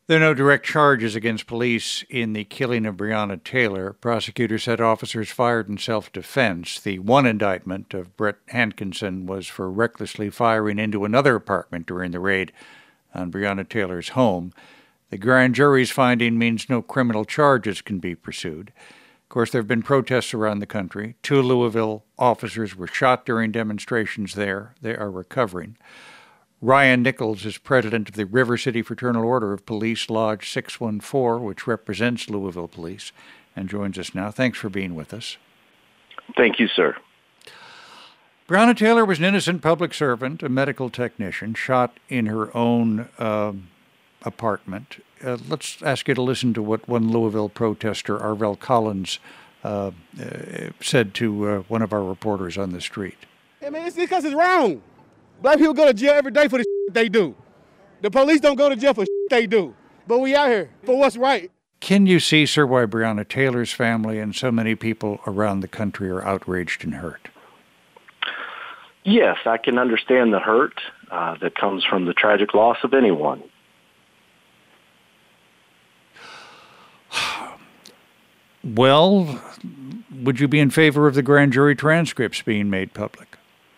There are no direct charges against police in the killing of Breonna Taylor. Prosecutors said officers fired in self-defense. The one indictment of Brett Hankinson was for recklessly firing into another apartment during the raid on Breonna Taylor's home. The grand jury's finding means no criminal charges can be pursued. Of course, there have been protests around the country. 2 Louisville officers were shot during demonstrations there. They are recovering. Ryan Nichols is president of the River City Fraternal Order of Police Lodge 614, which represents Louisville Police, and joins us now. Thanks for being with us. Thank you, sir. Breonna Taylor was an innocent public servant, a medical technician, shot in her own apartment. Let's ask you to listen to what one Louisville protester, Arvell Collins, said to one of our reporters on the street. Hey, man, it's because it's wrong. Black people go to jail every day for the they do. The police don't go to jail for they do. But we out here for what's right. Can you see, sir, why Breonna Taylor's family and so many people around the country are outraged and hurt? Yes, I can understand the hurt that comes from the tragic loss of anyone. Well, would you be in favor of the grand jury transcripts being made public?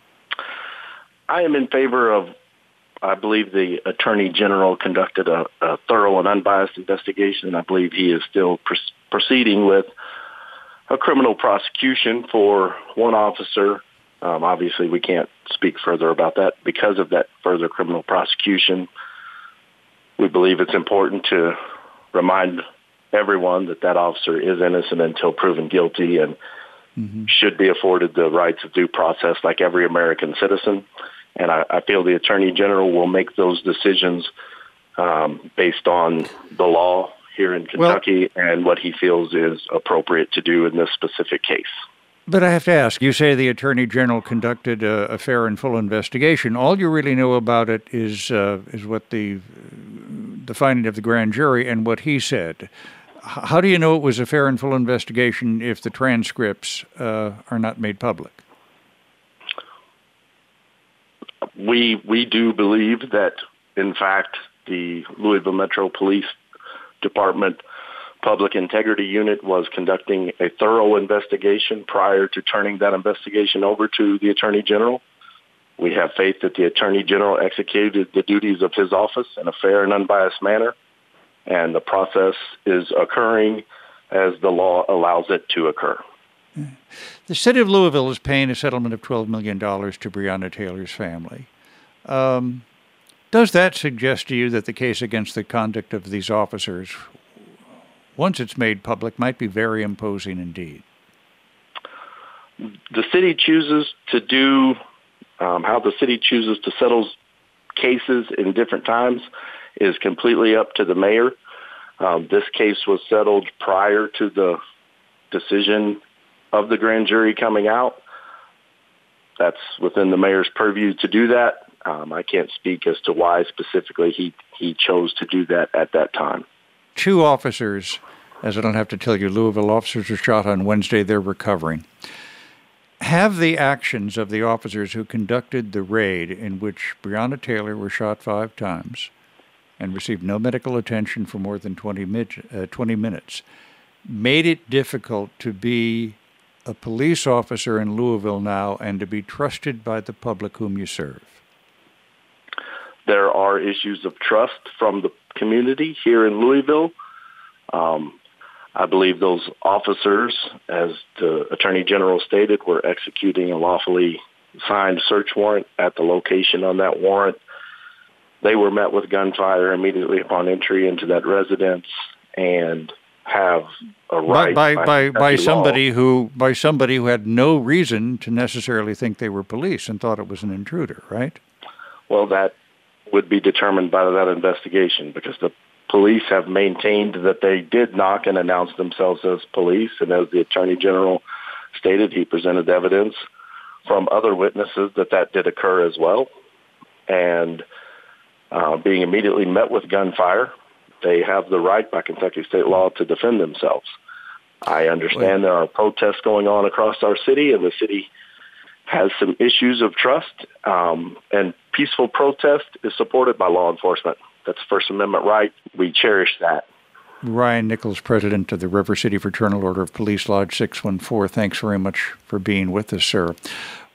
I am in favor of, I believe the Attorney General conducted a thorough and unbiased investigation. I believe he is still proceeding with a criminal prosecution for one officer. Obviously, we can't speak further about that. Because of that further criminal prosecution, we believe it's important to remind everyone that that officer is innocent until proven guilty and should be afforded the rights of due process like every American citizen. And I feel the Attorney General will make those decisions based on the law here in Kentucky and what he feels is appropriate to do in this specific case. But I have to ask, you say the Attorney General conducted a fair and full investigation. All you really know about it is what the finding of the grand jury and what he said. How do you know it was a fair and full investigation if the transcripts are not made public? We do believe that, in fact, the Louisville Metro Police Department Public Integrity Unit was conducting a thorough investigation prior to turning that investigation over to the Attorney General. We have faith that the Attorney General executed the duties of his office in a fair and unbiased manner, and the process is occurring as the law allows it to occur. The city of Louisville is paying a settlement of $12 million to Breonna Taylor's family. Does that suggest to you that the case against the conduct of these officers, once it's made public, might be very imposing indeed? The city chooses to do how the city chooses to settle cases in different times is completely up to the mayor. This case was settled prior to the decision of the grand jury coming out. That's within the mayor's purview to do that. I can't speak as to why specifically he chose to do that at that time. 2 officers, as I don't have to tell you, Louisville officers were shot on Wednesday. They're recovering. Have the actions of the officers who conducted the raid in which Breonna Taylor was shot 5 times and received no medical attention for more than 20 minutes made it difficult to be a police officer in Louisville now and to be trusted by the public whom you serve? There are issues of trust from the community here in Louisville. I believe those officers, as the Attorney General stated, were executing a lawfully signed search warrant at the location on that warrant. They were met with gunfire immediately upon entry into that residence and have a right by somebody who had no reason to necessarily think they were police and thought it was an intruder, right? Well, that would be determined by that investigation because the police have maintained that they did knock and announce themselves as police, and as the Attorney General stated, he presented evidence from other witnesses that did occur as well. And being immediately met with gunfire, they have the right by Kentucky state law to defend themselves. I understand there are protests going on across our city, and the city has some issues of trust, and peaceful protest is supported by law enforcement. That's First Amendment right. We cherish that. Ryan Nichols, president of the River City Fraternal Order of Police, Lodge 614. Thanks very much for being with us, sir.